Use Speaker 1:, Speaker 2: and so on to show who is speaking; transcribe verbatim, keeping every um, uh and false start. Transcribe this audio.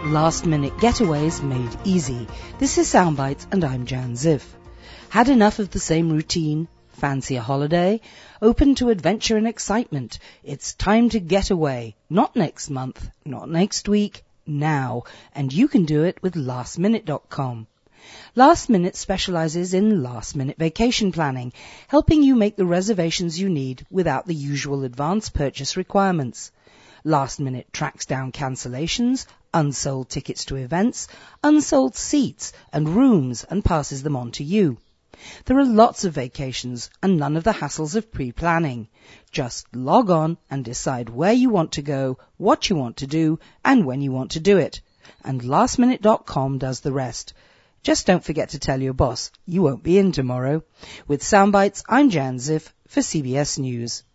Speaker 1: Last-minute getaways made easy. This is Soundbites and I'm Jan Ziff. Had enough of the same routine? Fancy a holiday? Open to adventure and excitement? It's time to get away. Not next month, not next week, now. And you can do it with last minute dot com. Last Minute specializes in last-minute vacation planning, helping you make the reservations you need without the usual advance purchase requirements. Last Minute tracks down cancellations, unsold tickets to events, unsold seats and rooms and passes them on to you. There are lots of vacations and none of the hassles of pre-planning. Just log on and decide where you want to go, what you want to do and when you want to do it. And last minute dot com does the rest. Just don't forget to tell your boss you won't be in tomorrow. With Soundbites, I'm Jan Ziff for C B S News.